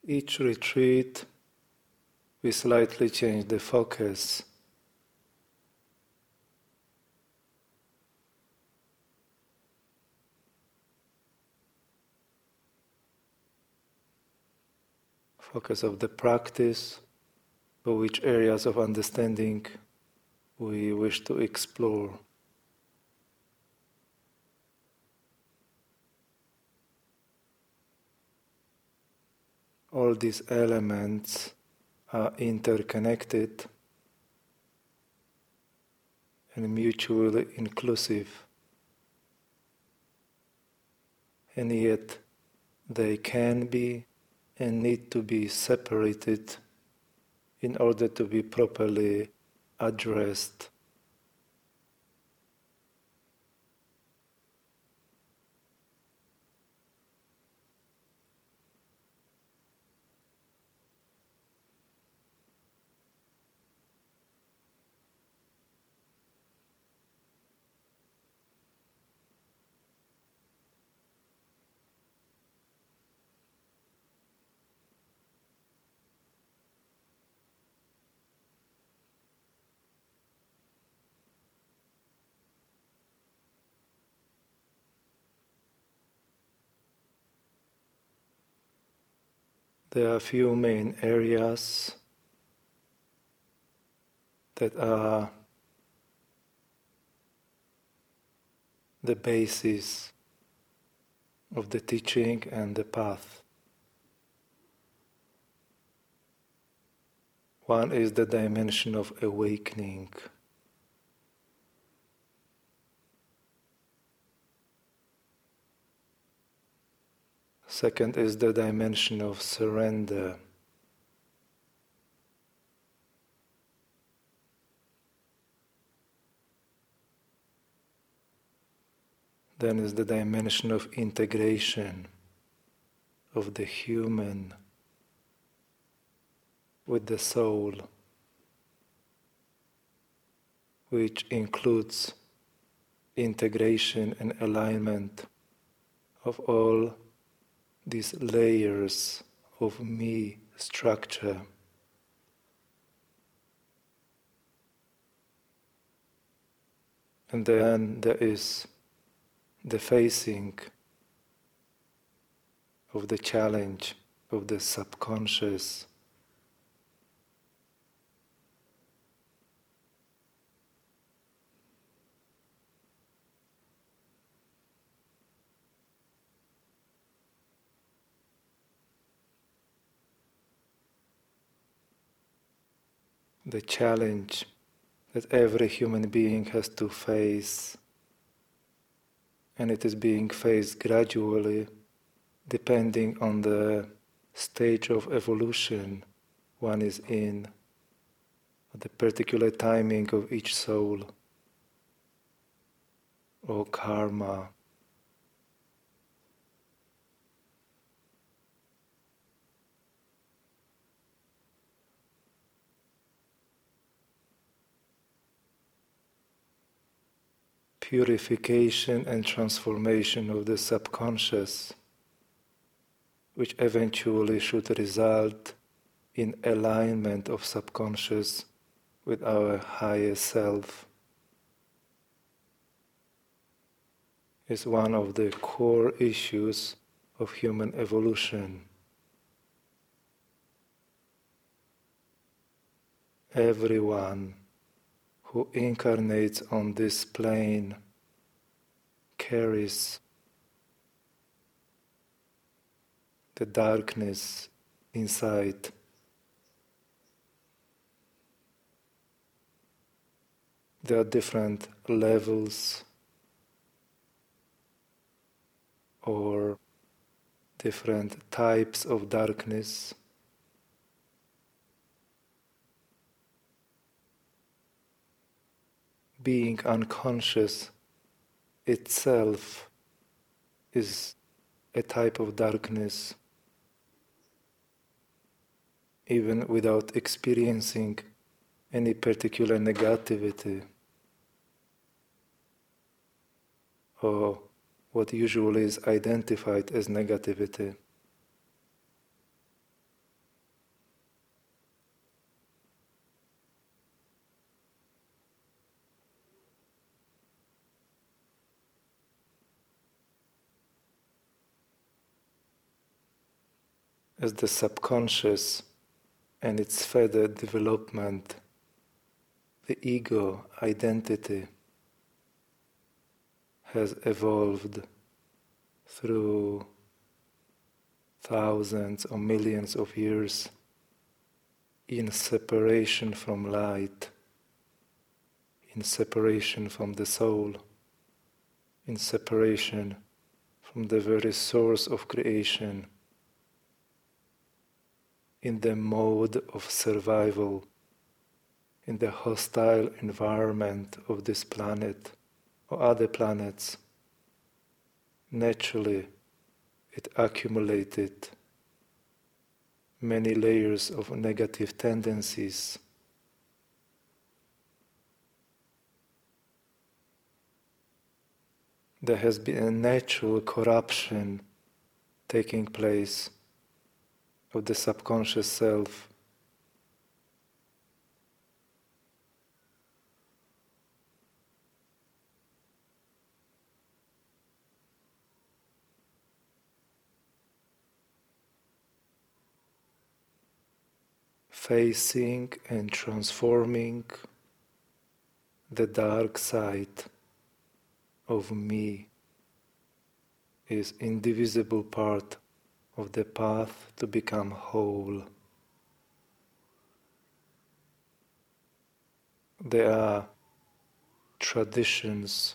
Each retreat, we slightly change the focus. Focus of the practice, for which areas of understanding we wish to explore. All these elements are interconnected and mutually inclusive, and yet they can be and need to be separated in order to be properly addressed. There are a few main areas that are the basis of the teaching and the path. One is the dimension of awakening. Second is the dimension of surrender. Then is the dimension of integration of the human with the soul, which includes integration and alignment of all these layers of me structure. And then there is the facing of the challenge of the subconscious. The challenge that every human being has to face, and it is being faced gradually depending on the stage of evolution one is in, at the particular timing of each soul or karma. Purification and transformation of the subconscious, which eventually should result in alignment of subconscious with our higher self, is one of the core issues of human evolution. Everyone who incarnates on this plane carries the darkness inside. There are different levels or different types of darkness. Being unconscious itself is a type of darkness, even without experiencing any particular negativity or what usually is identified as negativity. as the subconscious and its further development, the ego identity has evolved through thousands or millions of years in separation from light, in separation from the soul, in separation from the very source of creation, in the mode of survival, in the hostile environment of this planet or other planets. Naturally, it accumulated many layers of negative tendencies. There has been a natural corruption taking place of the subconscious self. Facing and transforming the dark side of me is indivisible part of the path to become whole. There are traditions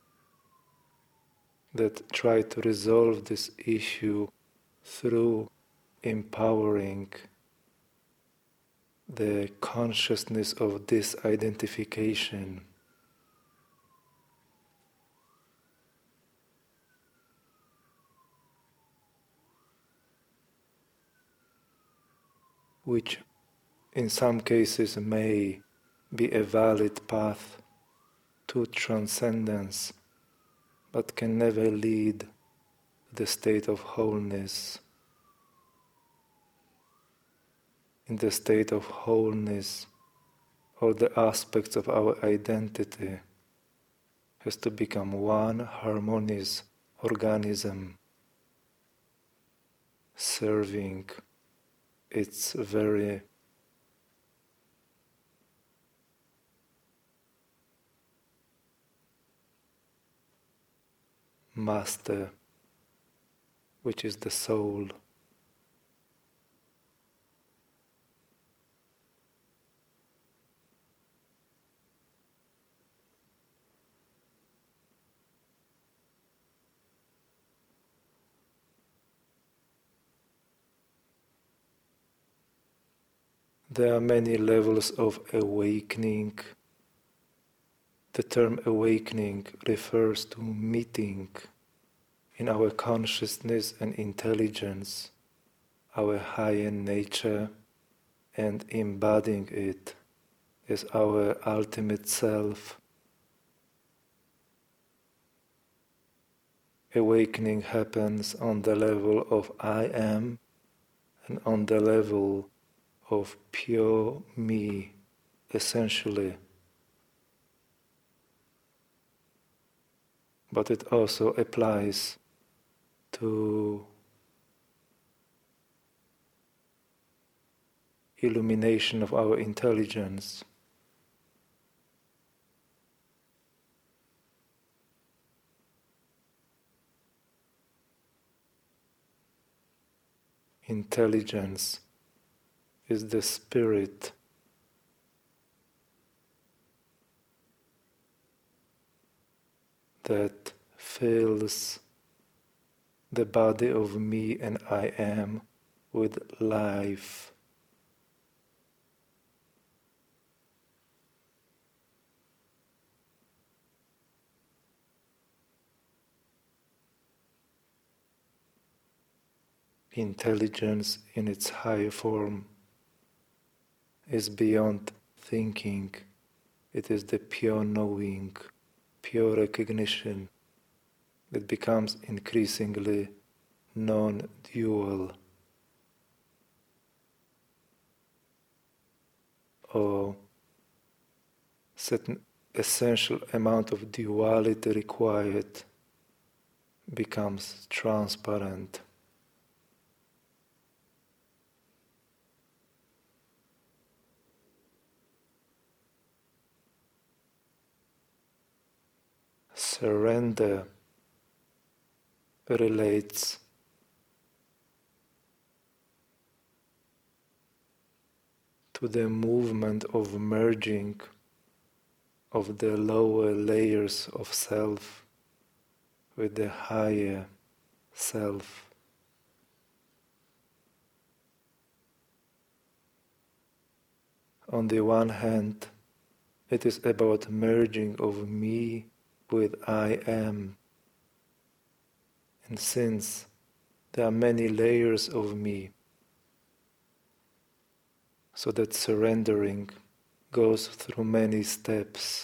that try to resolve this issue through empowering the consciousness of disidentification. Which in some cases may be a valid path to transcendence, but can never lead to the state of wholeness. In the state of wholeness, all the aspects of our identity has to become one harmonious organism, serving its very master, which is the soul. There are many levels of awakening. The term awakening refers to meeting in our consciousness and intelligence our higher nature and embodying it as our ultimate self. Awakening happens on the level of I am and on the level of pure me, essentially. But it also applies to illumination of our intelligence. Intelligence is the spirit that fills the body of me and I am with life. Intelligence in its higher form is beyond thinking. It is the pure knowing, pure recognition that becomes increasingly non-dual, or certain essential amount of duality required becomes transparent. surrender relates to the movement of merging of the lower layers of self with the higher self. On the one hand, it is about merging of me with I am. And since there are many layers of me, so that surrendering goes through many steps.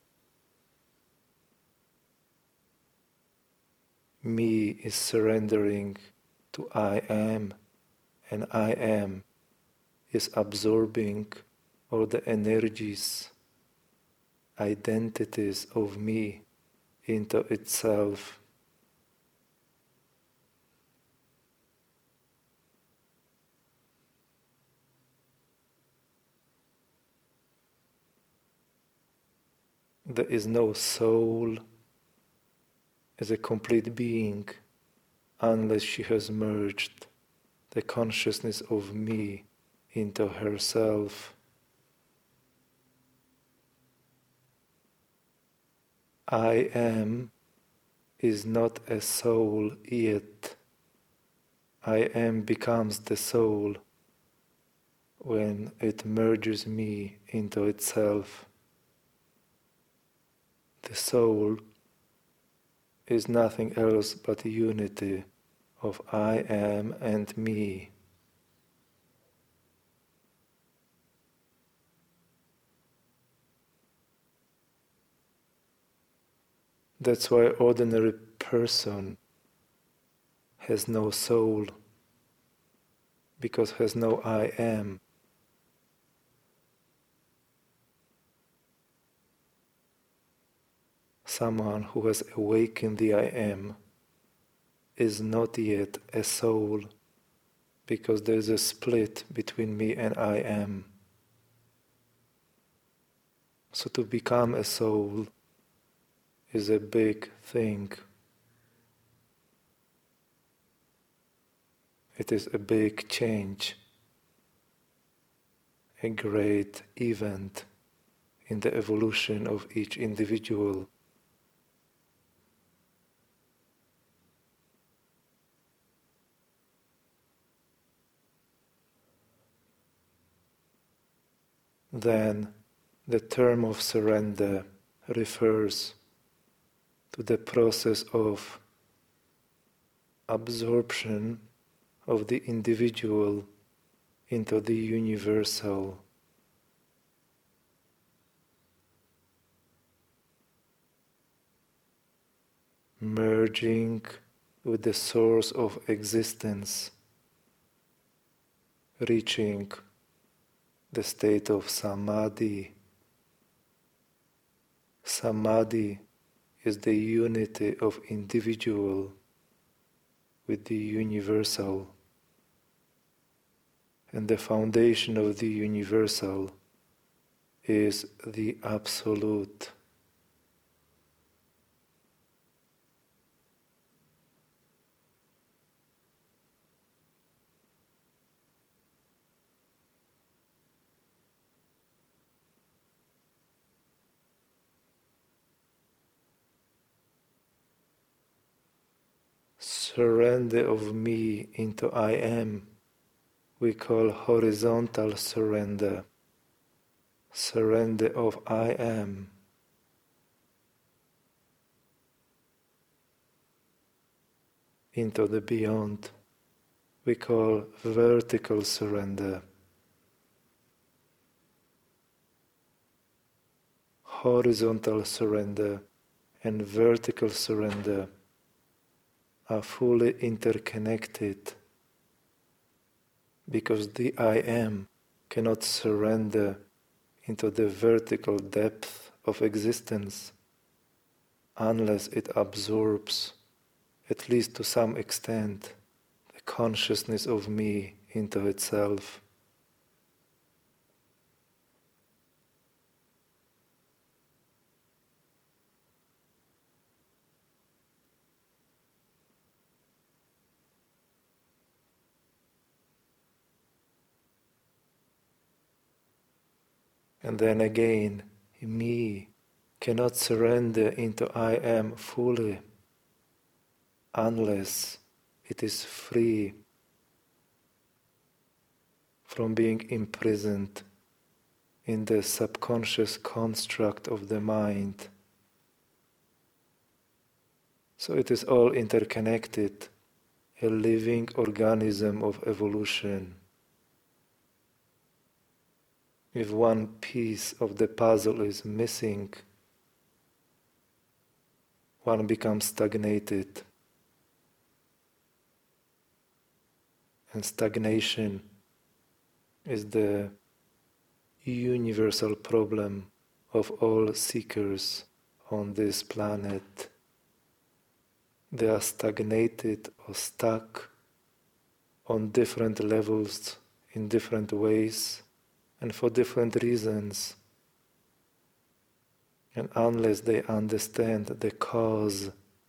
Me is surrendering to I am, and I am is absorbing all the energies, identities of me into itself. There is no soul as a complete being unless she has merged the consciousness of me into herself. I am is not a soul yet. I am becomes the soul when it merges me into itself. The soul is nothing else but unity of I am and me. That's why ordinary person has no soul, because has no I am. Someone who has awakened the I am is not yet a soul, because there is a split between me and I am. So to become a soul is a big thing. It is a big change, a great event in the evolution of each individual. Then the term of surrender refers to the process of absorption of the individual into the universal. Merging with the source of existence, reaching the state of samadhi. Samadhi is the unity of individual with the universal, and the foundation of the universal is the Absolute. Surrender of me into I am we call horizontal surrender, surrender of I am. Into the beyond we call vertical surrender. Horizontal surrender and vertical surrender are fully interconnected because the I am cannot surrender into the vertical depth of existence unless it absorbs, at least to some extent, the consciousness of me into itself. And then again, me cannot surrender into I am fully unless it is free from being imprisoned in the subconscious construct of the mind. So it is all interconnected, a living organism of evolution. If one piece of the puzzle is missing, one becomes stagnated. And stagnation is the universal problem of all seekers on this planet. They are stagnated or stuck on different levels, in different ways, and for different reasons. And unless they understand the cause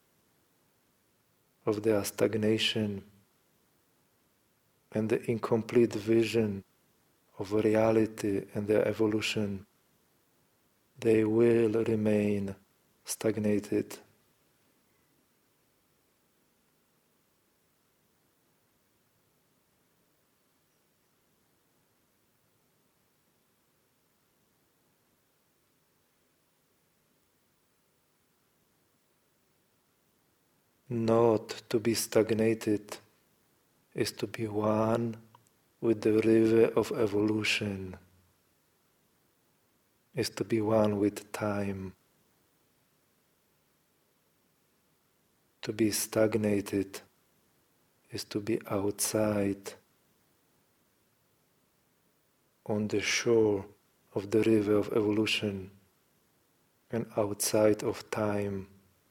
of their stagnation and the incomplete vision of reality and their evolution, they will remain stagnated. Not to be stagnated is to be one with the river of evolution, is to be one with time. To be stagnated is to be outside, on the shore of the river of evolution, and outside of time.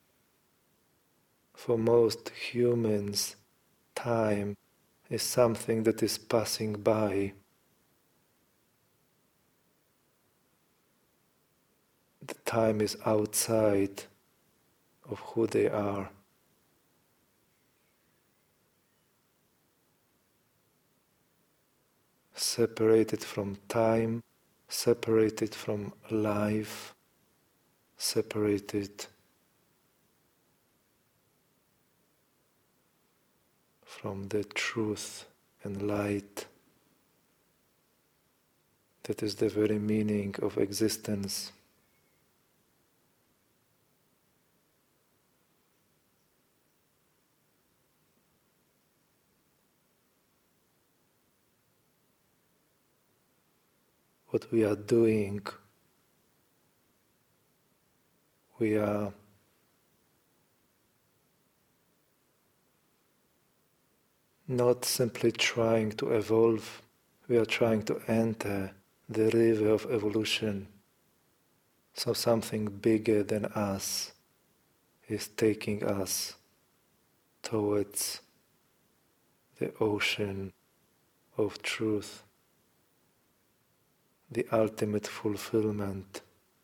For most humans, time is something that is passing by. The time is outside of who they are. Separated from time, separated from life, separated from the truth and light. That is the very meaning of existence. What we are doing, we are not simply trying to evolve, we are trying to enter the river of evolution. So something bigger than us is taking us towards the ocean of truth, the ultimate fulfillment.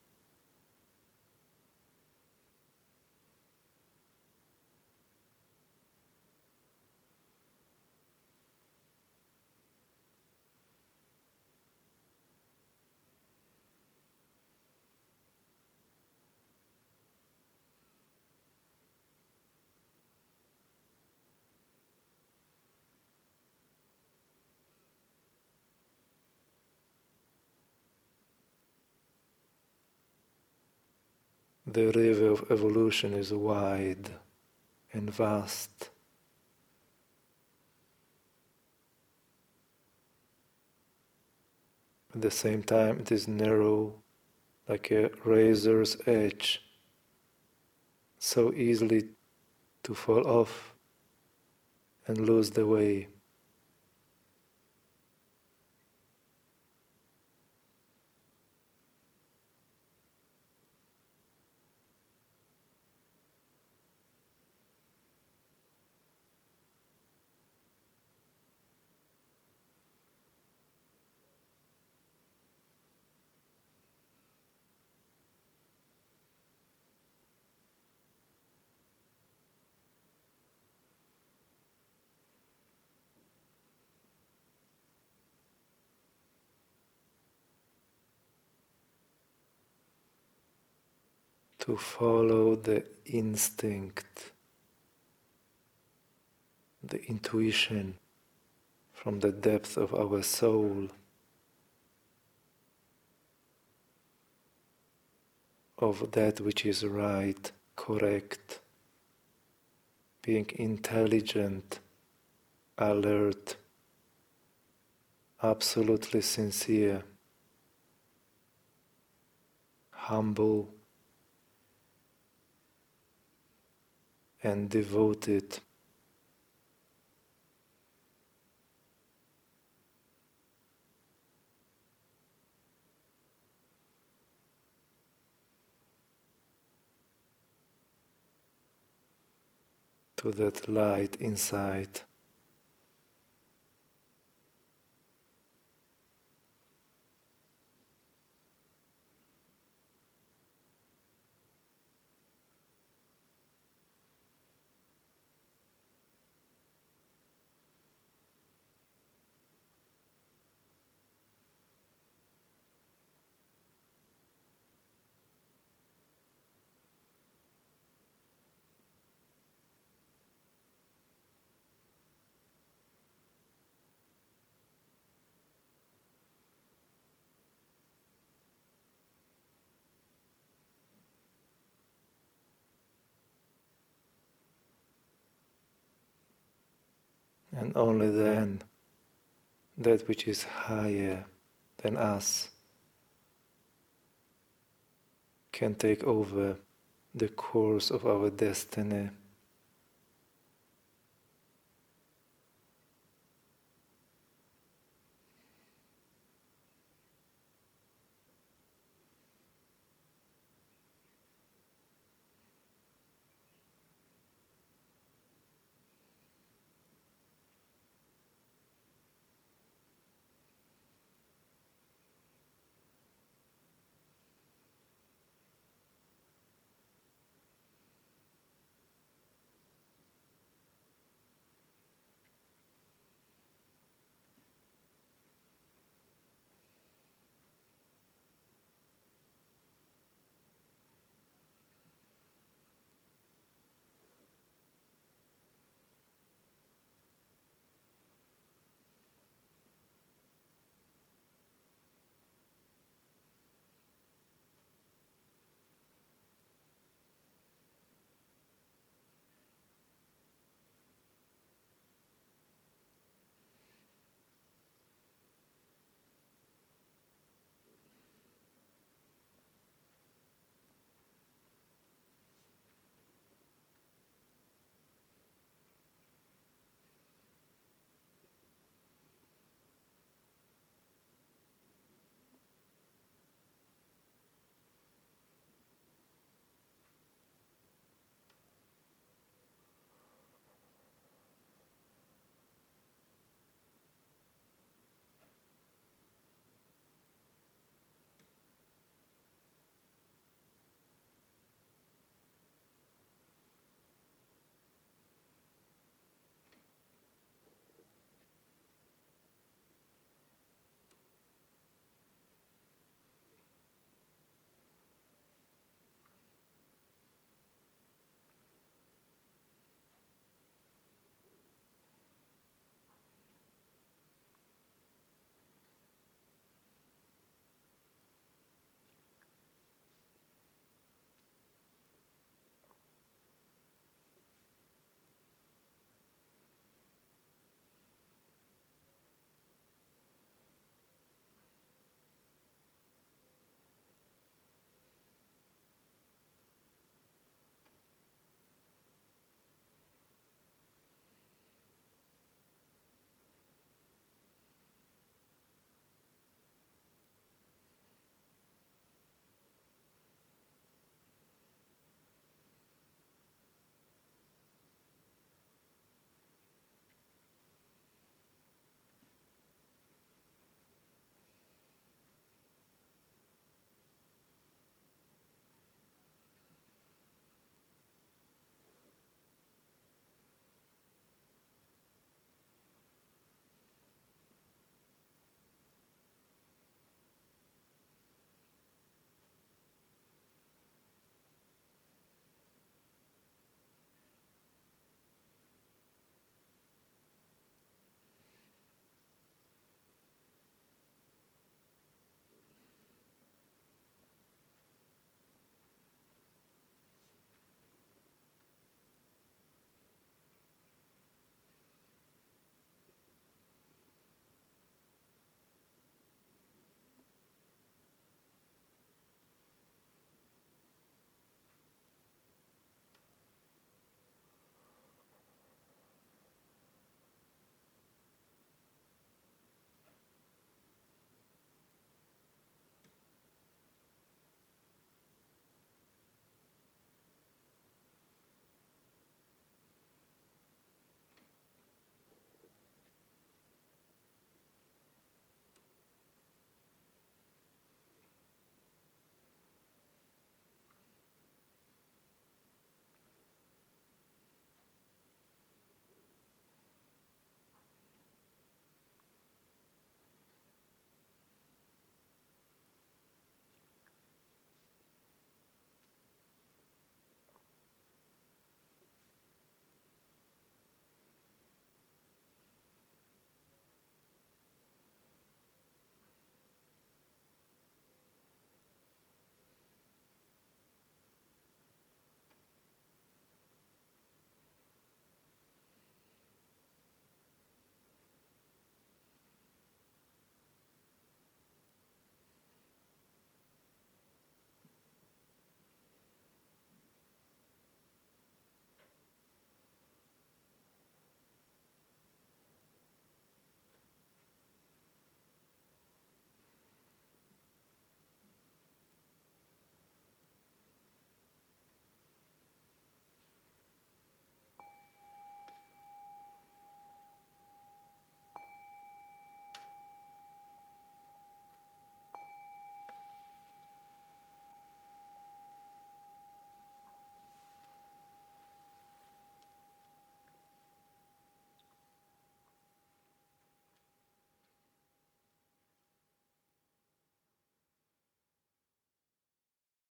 The river of evolution is wide and vast. At the same time, it is narrow, like a razor's edge, so easily to fall off and lose the way. to follow the instinct, the intuition from the depth of our soul of that which is right, correct, being intelligent, alert, absolutely sincere, humble, and devoted. To that light inside. And only then that which is higher than us can take over the course of our destiny